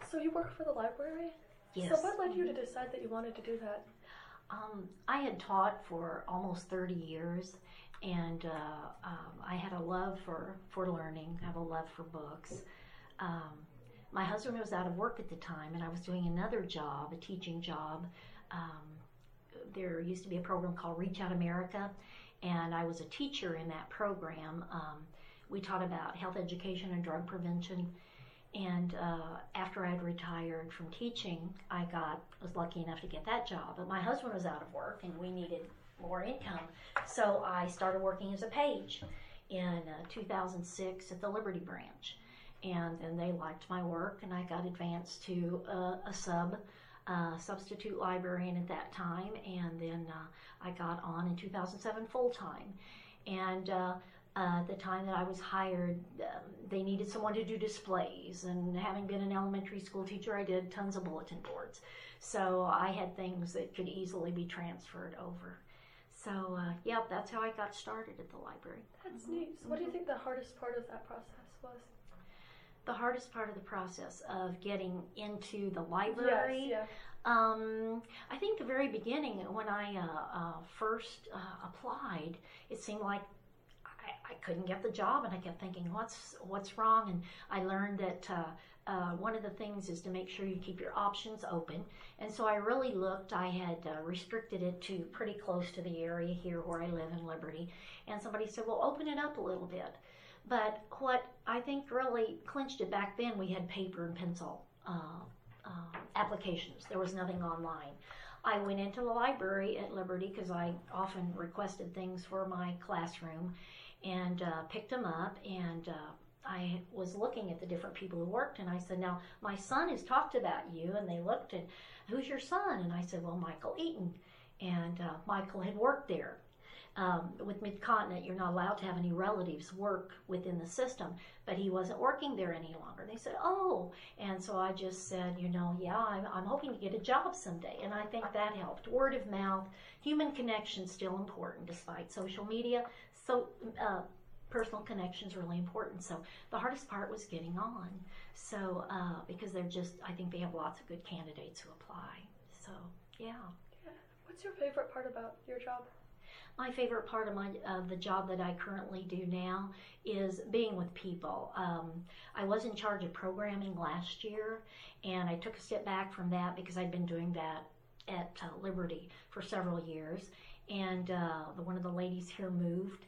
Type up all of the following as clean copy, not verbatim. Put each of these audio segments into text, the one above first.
So you work for the library? Yes. So what led you to decide that you wanted to do that? I had taught for almost 30 years, and I had a love for learning. I have a love for books. My husband was out of work at the time, and I was doing another job, a teaching job. There used to be a program called Reach Out America, and I was a teacher in that program. We taught about health education and drug prevention. And after I had retired from teaching, was lucky enough to get that job. But my husband was out of work, and we needed more income. So I started working as a page in 2006 at the Liberty branch. And then they liked my work, and I got advanced to a substitute librarian at that time. And then I got on in 2007 full-time. And the time that I was hired, they needed someone to do displays, and having been an elementary school teacher, I did tons of bulletin boards. So I had things that could easily be transferred over. So yeah, that's how I got started at the library. That's neat. So what do you think the hardest part of that process was? The hardest part of the process of getting into the library? Yes, yeah. I think the very beginning, when I first applied, it seemed like I couldn't get the job, and I kept thinking, what's wrong? And I learned that one of the things is to make sure you keep your options open. And so I really looked. I had restricted it to pretty close to the area here where I live in Liberty. And somebody said, well, open it up a little bit. But what I think really clinched it back then, we had paper and pencil applications. There was nothing online. I went into the library at Liberty because I often requested things for my classroom, and picked them up, and I was looking at the different people who worked, and I said, now, my son has talked about you, and they looked, and who's your son? And I said, well, Michael Eaton, and Michael had worked there. With Mid-Continent, you're not allowed to have any relatives work within the system, but he wasn't working there any longer. They said, oh, and so I just said, yeah, I'm hoping to get a job someday, and I think that helped. Word of mouth, human connection still important despite social media. So personal connection's really important. So the hardest part was getting on. So because I think they have lots of good candidates who apply. So yeah. What's your favorite part about your job? My favorite part of the job that I currently do now is being with people. I was in charge of programming last year, and I took a step back from that because I'd been doing that at Liberty for several years. And one of the ladies here moved.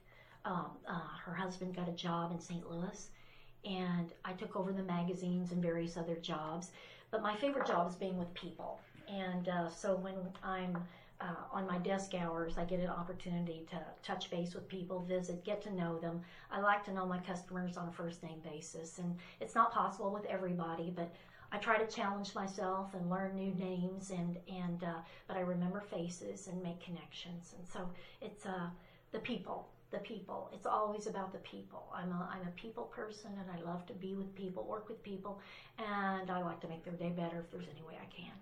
Her husband got a job in St. Louis, and I took over the magazines and various other jobs. But my favorite job is being with people. And so when I'm on my desk hours, I get an opportunity to touch base with people, visit, get to know them. I like to know my customers on a first name basis, and it's not possible with everybody, but I try to challenge myself and learn new names, but I remember faces and make connections. And so it's the people. It's always about the people. I'm a people person, and I love to be with people, work with people, and I like to make their day better if there's any way I can.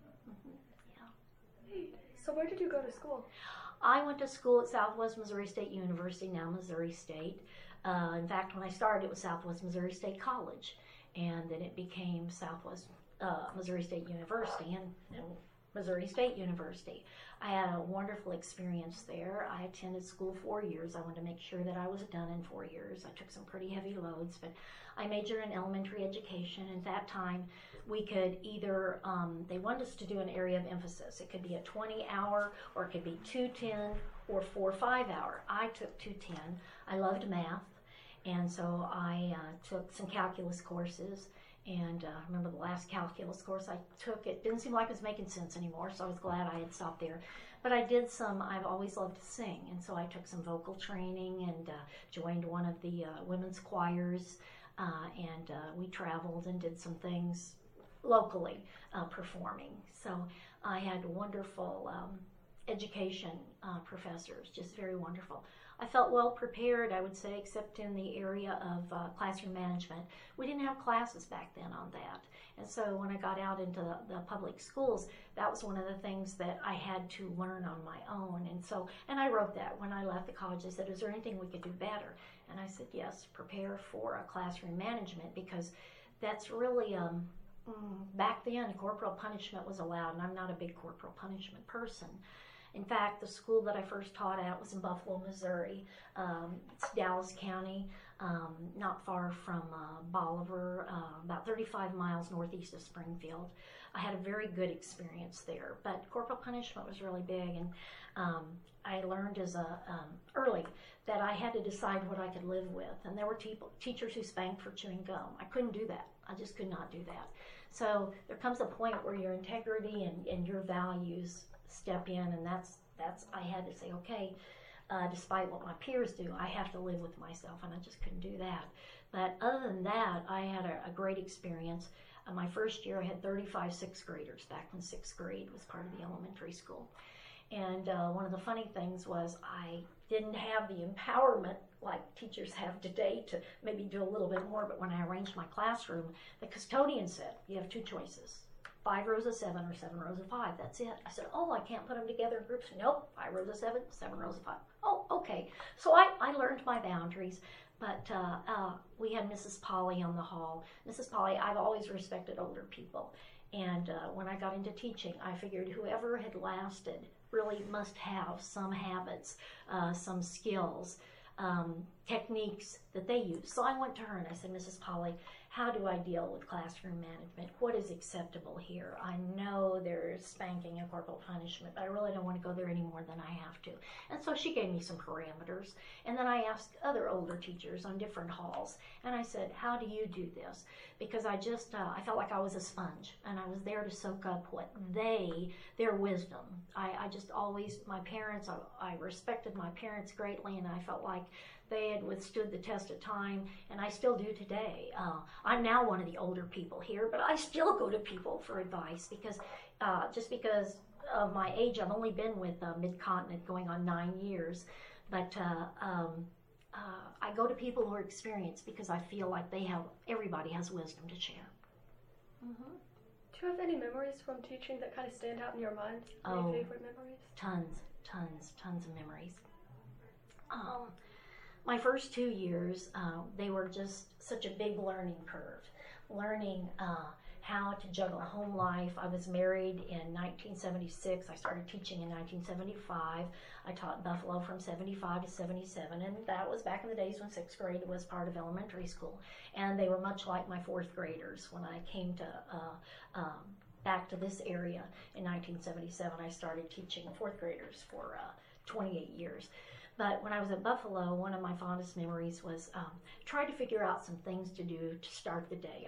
Yeah. So where did you go to school? I went to school at Southwest Missouri State University, now Missouri State. In fact, when I started, it was Southwest Missouri State College, and then it became Southwest Missouri State University and Missouri State University. I had a wonderful experience there. I attended school 4 years. I wanted to make sure that I was done in 4 years. I took some pretty heavy loads, but I majored in elementary education. At that time, we could either, they wanted us to do an area of emphasis. It could be a 20-hour, or it could be 210 or 4 5-hour. I took 210. I loved math, and so I took some calculus courses. And I remember the last calculus course I took, it didn't seem like it was making sense anymore, so I was glad I had stopped there. But I've always loved to sing, and so I took some vocal training and joined one of the women's choirs, and we traveled and did some things locally performing. So I had wonderful education professors, just very wonderful. I felt well prepared, I would say, except in the area of classroom management. We didn't have classes back then on that. And so when I got out into the public schools, that was one of the things that I had to learn on my own. And I wrote that when I left the college. I said, is there anything we could do better? And I said, yes, prepare for classroom management, because that's really back then, corporal punishment was allowed, and I'm not a big corporal punishment person. In fact, the school that I first taught at was in Buffalo, Missouri. It's Dallas County, not far from Bolivar, about 35 miles northeast of Springfield. I had a very good experience there, but corporal punishment was really big, and I learned early that I had to decide what I could live with. And there were teachers who spanked for chewing gum. I couldn't do that. I just could not do that. So there comes a point where your integrity and your values step in, and that's I had to say, okay, despite what my peers do, I have to live with myself, and I just couldn't do that. But other than that, I had a great experience. My first year, I had 35 sixth graders back when sixth grade was part of the elementary school. And one of the funny things was I didn't have the empowerment like teachers have today to maybe do a little bit more, but when I arranged my classroom, the custodian said, you have two choices. 5 rows of 7 or 7 rows of 5. That's it. I said, oh, I can't put them together in groups. Nope, 5 rows of 7, 7 rows of 5. Oh, okay. So I learned my boundaries, but we had Mrs. Polly on the hall. Mrs. Polly, I've always respected older people. And when I got into teaching, I figured whoever had lasted really must have some habits, some skills, techniques that they use. So I went to her and I said, Mrs. Polly, how do I deal with classroom management? What is acceptable here? I know there's spanking and corporal punishment, but I really don't want to go there any more than I have to. And so she gave me some parameters. And then I asked other older teachers on different halls, and I said, how do you do this? Because I just, I felt like I was a sponge, and I was there to soak up what their wisdom. I just always, my parents, I respected my parents greatly, and I felt like they had withstood the test of time, and I still do today. I'm now one of the older people here, but I still go to people for advice because just because of my age, I've only been with Mid-Continent going on 9 years, but I go to people who are experienced because I feel like everybody has wisdom to share. Mm-hmm. Do you have any memories from teaching that kind of stand out in your mind? Any favorite memories? Tons of memories. My first 2 years, they were just such a big learning curve. Learning how to juggle a home life. I was married in 1976. I started teaching in 1975. I taught in Buffalo from 75 to 77, and that was back in the days when sixth grade was part of elementary school. And they were much like my fourth graders. When I came to back to this area in 1977, I started teaching fourth graders for 28 years. But when I was at Buffalo, one of my fondest memories was trying to figure out some things to do to start the day.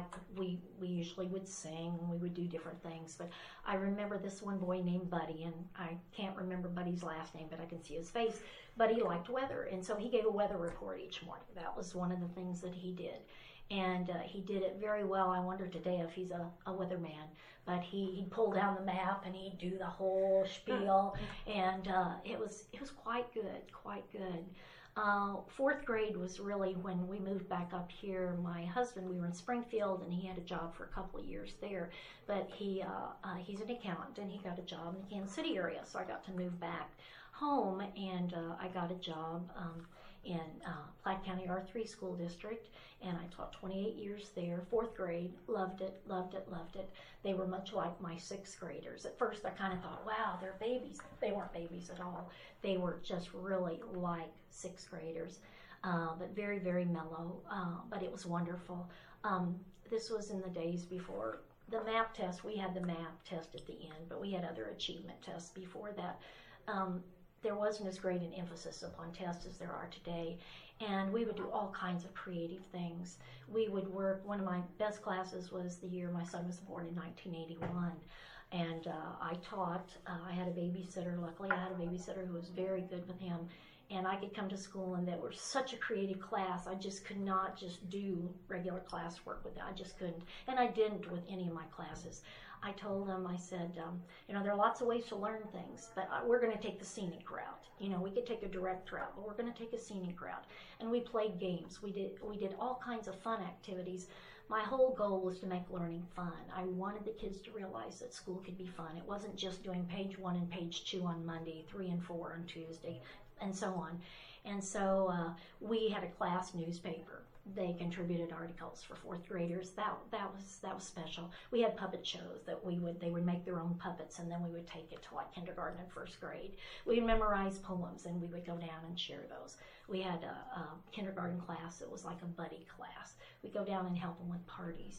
We usually would sing, we would do different things, but I remember this one boy named Buddy, and I can't remember Buddy's last name, but I can see his face. Buddy liked weather, and so he gave a weather report each morning. That was one of the things that he did. And he did it very well. I wonder today if he's a weatherman, but he'd pull down the map and he'd do the whole spiel, and it was quite good. Fourth grade was really when we moved back up here. My husband, we were in Springfield, and he had a job for a couple of years there, but he's an accountant, and he got a job in the Kansas City area, so I got to move back home, and I got a job in Platte County R3 School District, and I taught 28 years there, fourth grade, loved it. They were much like my sixth graders. At first I kind of thought, wow, they're babies. They weren't babies at all. They were just really like sixth graders, but very, very mellow, but it was wonderful. This was in the days before the MAP test. We had the MAP test at the end, but we had other achievement tests before that. There wasn't as great an emphasis upon tests as there are today, and we would do all kinds of creative things. We would work, one of my best classes was the year my son was born in 1981, and I taught, I had a babysitter. Luckily I had a babysitter who was very good with him, and I could come to school, and they were such a creative class. I just could not just do regular classwork with it. I just couldn't, and I didn't with any of my classes. I told them, I said, there are lots of ways to learn things, but we're going to take the scenic route. We could take a direct route, but we're going to take a scenic route. And we played games. We did all kinds of fun activities. My whole goal was to make learning fun. I wanted the kids to realize that school could be fun. It wasn't just doing page 1 and page 2 on Monday, 3 and 4 on Tuesday, and so on. And so we had a class newspaper. they contributed articles for fourth graders. That was special. We had puppet shows that they would make their own puppets, and then we would take it to like kindergarten and first grade. We'd memorize poems, and we would go down and share those. We had a kindergarten class that was like a buddy class. We'd go down and help them with parties.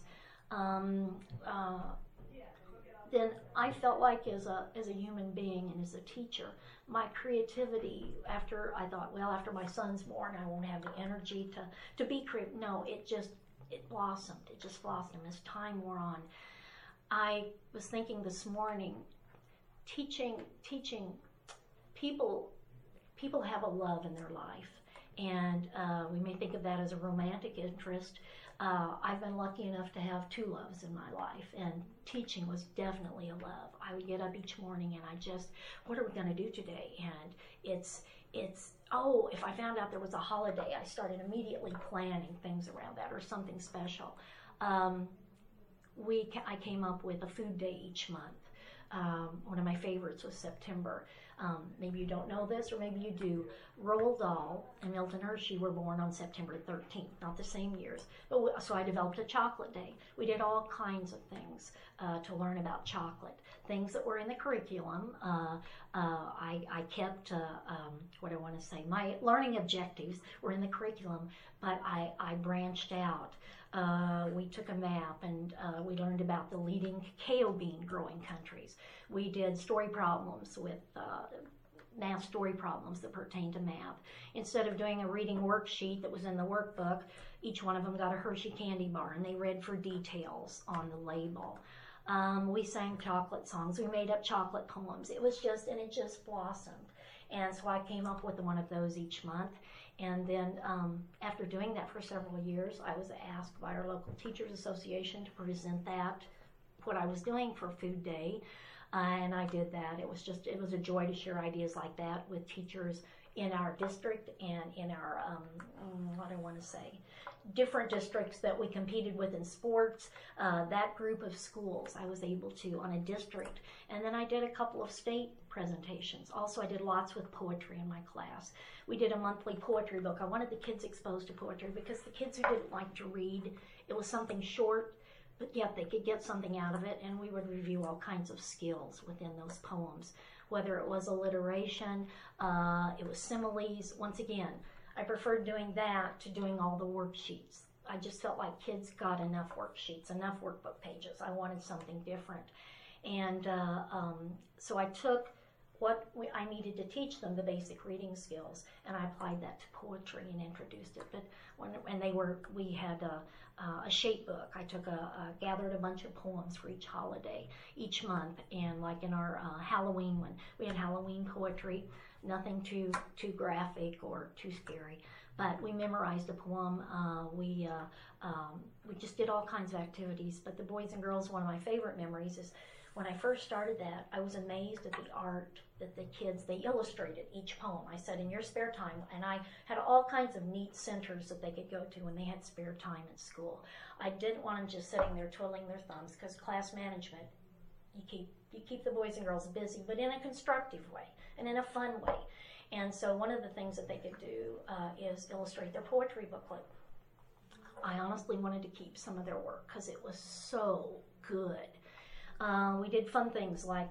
Then I felt like as a human being and as a teacher, my creativity, after my son's born, I won't have the energy to be creative. No, it blossomed. It just blossomed as time wore on. I was thinking this morning, teaching people have a love in their life, and we may think of that as a romantic interest. I've been lucky enough to have two loves in my life, and teaching was definitely a love. I would get up each morning and what are we going to do today? And it's if I found out there was a holiday, I started immediately planning things around that or something special. I came up with a food day each month. One of my favorites was September. Maybe you don't know this, or maybe you do. Roald Dahl and Milton Hershey were born on September 13th, not the same years. So I developed a chocolate day. We did all kinds of things to learn about chocolate, things that were in the curriculum. I kept, my learning objectives were in the curriculum, but I branched out. We took a map, and we learned about the leading cacao bean growing countries. We did story problems with math story problems that pertain to math. Instead of doing a reading worksheet that was in the workbook, each one of them got a Hershey candy bar, and they read for details on the label. We sang chocolate songs. We made up chocolate poems. It just blossomed. And so I came up with one of those each month. And then after doing that for several years, I was asked by our local Teachers Association to present what I was doing for Food Day. And I did that. It was a joy to share ideas like that with teachers in our district and in our, different districts that we competed with in sports. That group of schools I was able to on a district. And then I did a couple of state presentations. Also, I did lots with poetry in my class. We did a monthly poetry book. I wanted the kids exposed to poetry because the kids who didn't like to read, it was something short, but yet they could get something out of it, and we would review all kinds of skills within those poems, whether it was alliteration, it was similes. Once again, I preferred doing that to doing all the worksheets. I just felt like kids got enough worksheets, enough workbook pages. I wanted something different. And so I took I needed to teach them, the basic reading skills, and I applied that to poetry and introduced it. But we had a shape book. I gathered a bunch of poems for each holiday, each month, and like in our Halloween one, we had Halloween poetry, nothing too graphic or too scary. But we memorized a poem. We just did all kinds of activities. But the boys and girls, one of my favorite memories is when I first started that, I was amazed at the art that the kids, they illustrated each poem. I said, in your spare time, and I had all kinds of neat centers that they could go to when they had spare time at school. I didn't want them just sitting there twiddling their thumbs, because class management, you keep the boys and girls busy, but in a constructive way and in a fun way. And so one of the things that they could do is illustrate their poetry booklet. I honestly wanted to keep some of their work because it was so good. We did fun things like,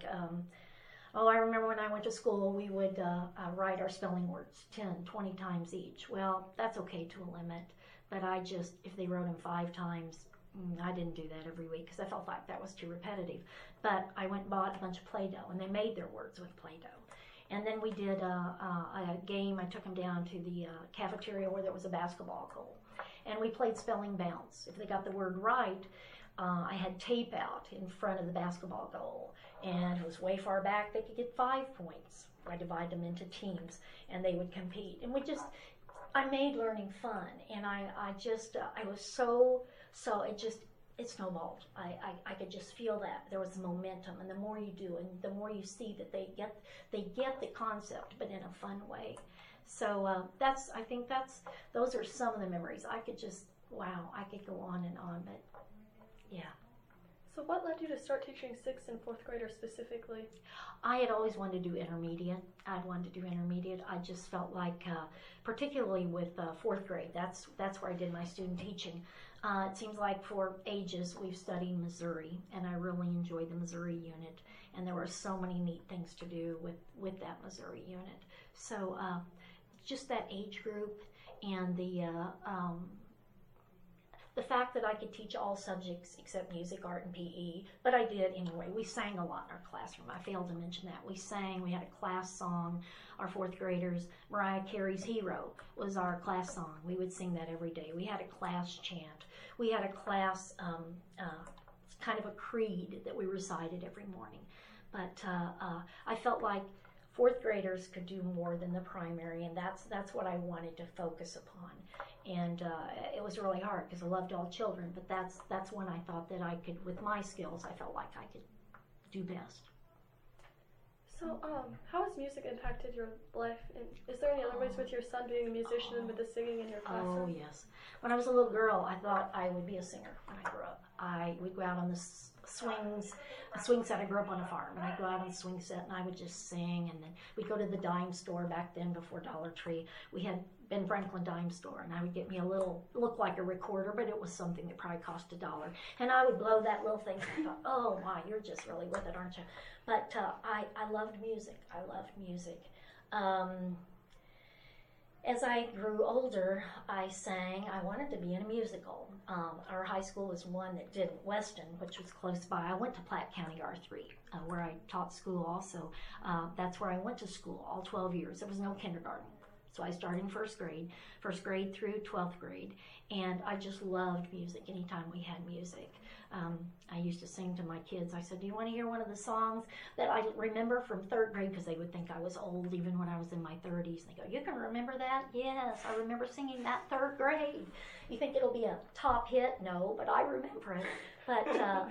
I remember when I went to school, we would write our spelling words 10, 20 times each. Well, that's okay to a limit, but if they wrote them 5 times, I didn't do that every week because I felt like that was too repetitive. But I went and bought a bunch of Play-Doh, and they made their words with Play-Doh. And then we did a game. I took them down to the cafeteria where there was a basketball goal, and we played spelling bounce. If they got the word right, I had tape out in front of the basketball goal, and it was way far back. They could get 5 points. I divide them into teams, and they would compete. And I made learning fun, and I was so it snowballed. I could just feel that there was momentum, and the more you do, and the more you see that they get the concept, but in a fun way. So those are some of the memories. I could go on and on, but yeah. So what led you to start teaching 6th and 4th graders specifically? I had always wanted to do intermediate. I'd wanted to do intermediate. I just felt like, particularly with 4th grade, that's where I did my student teaching. It seems like for ages we've studied Missouri, and I really enjoyed the Missouri unit. And there were so many neat things to do with that Missouri unit. So just that age group and the fact that I could teach all subjects except music, art, and PE, but I did anyway. We sang a lot in our classroom. I failed to mention that. We sang, we had a class song, our 4th graders. Mariah Carey's Hero was our class song. We would sing that every day. We had a class chant. We had a class, kind of a creed that we recited every morning. But I felt like 4th graders could do more than the primary, and that's what I wanted to focus upon. And it was really hard because I loved all children, but that's when I thought that I could, with my skills, I felt like I could do best. So, how has music impacted your life? And is there any other ways with your son being a musician and with the singing in your classroom? Oh, yes. When I was a little girl, I thought I would be a singer when I grew up. We'd go out on the swing set. I grew up on a farm, and I'd go out on the swing set, and I would just sing, and then we'd go to the dime store back then before Dollar Tree. We had Ben Franklin dime store, and I would get me a little, looked like a recorder, but it was something that probably cost $1. And I would blow that little thing, and I thought, oh my, you're just really with it, aren't you? But I loved music. I loved music. As I grew older, I sang. I wanted to be in a musical. Our high school was one that did Weston, which was close by. I went to Platte County R3, where I taught school also. That's where I went to school all 12 years. There was no kindergarten. So I started in first grade through 12th grade, and I just loved music anytime we had music. I used to sing to my kids. I said, do you want to hear one of the songs that I remember from 3rd grade? Because they would think I was old even when I was in my 30s. And they go, you can remember that? Yes, I remember singing that 3rd grade. You think it'll be a top hit? No, but I remember it. But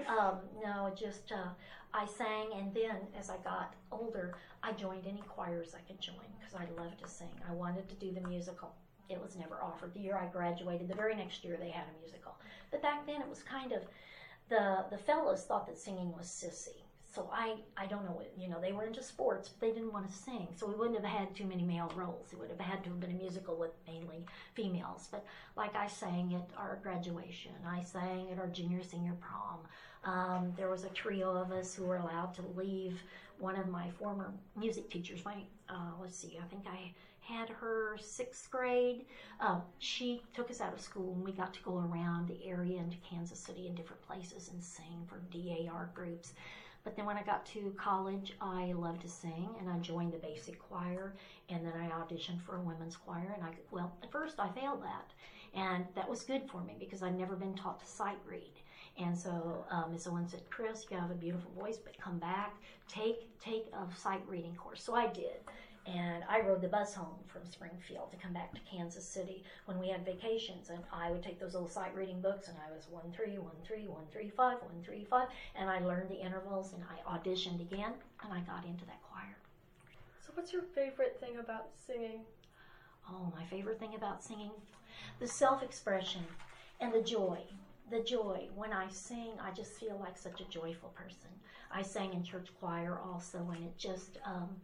no, just I sang, and then as I got older, I joined any choirs I could join because I loved to sing. I wanted to do the musical. It was never offered. The year I graduated, the very next year they had a musical. But back then it was kind of, the fellows thought that singing was sissy. So I don't know, they were into sports, but they didn't want to sing. So we wouldn't have had too many male roles. It would have had to have been a musical with mainly females. But like I sang at our graduation, I sang at our junior senior prom. There was a trio of us who were allowed to leave. One of my former music teachers, I think I had her 6th grade. She took us out of school, and we got to go around the area into Kansas City and different places and sing for DAR groups. But then when I got to college, I loved to sing, and I joined the basic choir, and then I auditioned for a women's choir. And at first I failed that, and that was good for me because I'd never been taught to sight read. And so Ms. Owen said, Chris, you have a beautiful voice, but come back, take a sight reading course. So I did. And I rode the bus home from Springfield to come back to Kansas City when we had vacations. And I would take those little sight reading books, and I was 1, 3, 1, 3, 1, 3, 5, 1, 3, 5. And I learned the intervals, and I auditioned again, and I got into that choir. So what's your favorite thing about singing? Oh, my favorite thing about singing? The self-expression and the joy. The joy. When I sing, I just feel like such a joyful person. I sang in church choir also, and it just...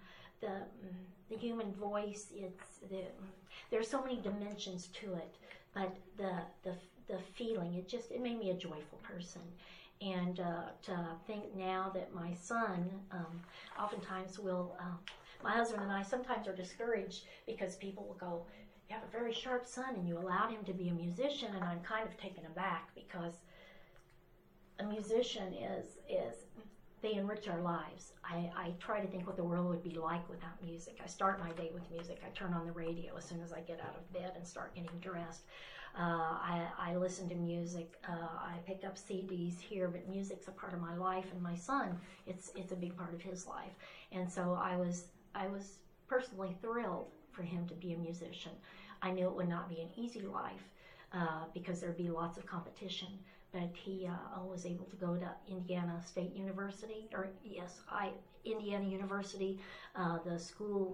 the human voice, there's so many dimensions to it, but the feeling, it made me a joyful person. And to think now that my son, oftentimes my husband and I sometimes are discouraged because people will go, you have a very sharp son and you allowed him to be a musician, and I'm kind of taken aback because a musician they enrich our lives. I try to think what the world would be like without music. I start my day with music. I turn on the radio as soon as I get out of bed and start getting dressed. I listen to music. I pick up CDs here, but music's a part of my life, and my son, it's a big part of his life. And so I was personally thrilled for him to be a musician. I knew it would not be an easy life because there'd be lots of competition. But he was able to go to Indiana State University, Indiana University, the school,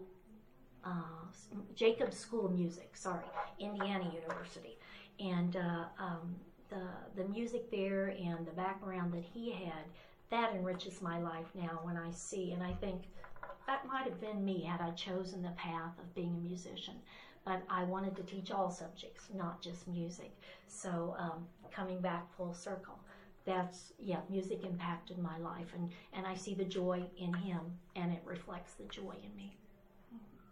Jacobs School of Music, Indiana University. And the music there and the background that he had, that enriches my life now when I see, and I think that might have been me had I chosen the path of being a musician. But I wanted to teach all subjects, not just music. So coming back full circle, music impacted my life, and I see the joy in him, and it reflects the joy in me.